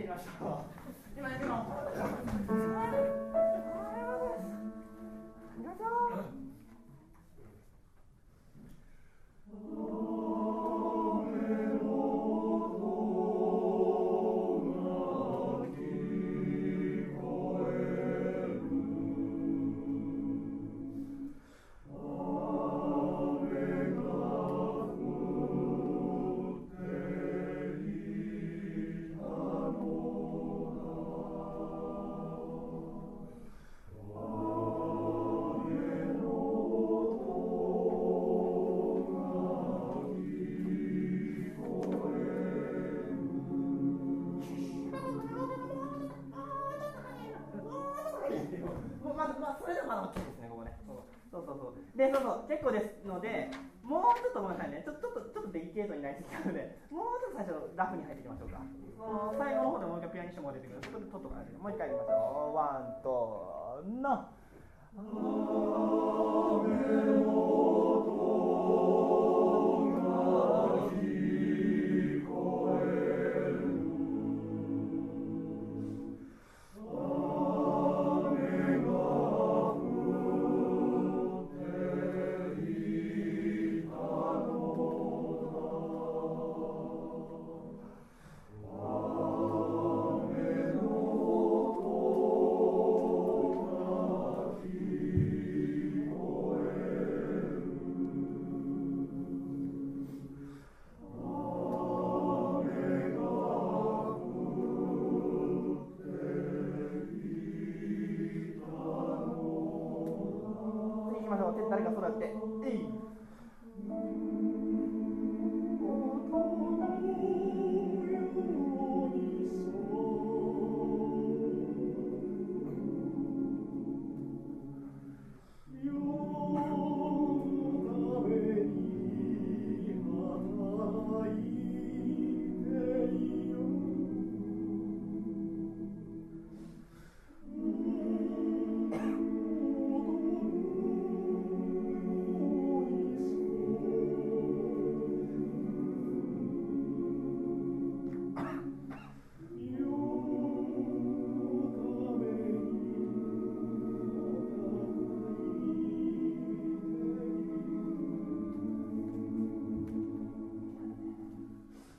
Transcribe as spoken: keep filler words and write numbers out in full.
いきましょう。今行くの。行きましょう。まあ、まあ、それでもまだ大きいですね、ここね。そうそうそうそう。で、そうそう、結構ですので、もうちょっとごめんなさいね、ちょちょっとちょっとデリケートになりすぎたので、もうちょっと最初、ラフに入っていきましょうか。その最後の方でもう一回ピアニッシモが出てくるので、そこで取っとかないと。もう一回いきましょう。ワンと、ノー。